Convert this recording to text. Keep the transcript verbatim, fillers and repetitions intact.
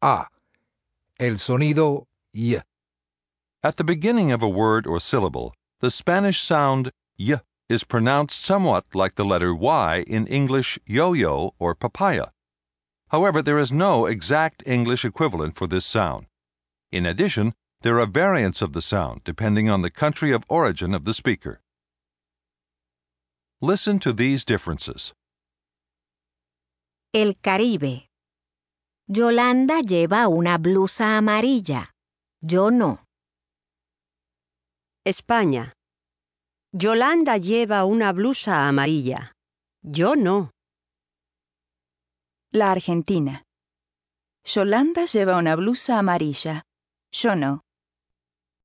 A. El sonido Y. At the beginning of a word or syllable, the Spanish sound y is pronounced somewhat like the letter Y in English yo-yo or papaya. However, there is no exact English equivalent for this sound. In addition, there are variants of the sound depending on the country of origin of the speaker. Listen to these differences. El Caribe. Yolanda lleva una blusa amarilla. Yo no. España. Yolanda lleva una blusa amarilla. Yo no. La Argentina. Yolanda lleva una blusa amarilla. Yo no.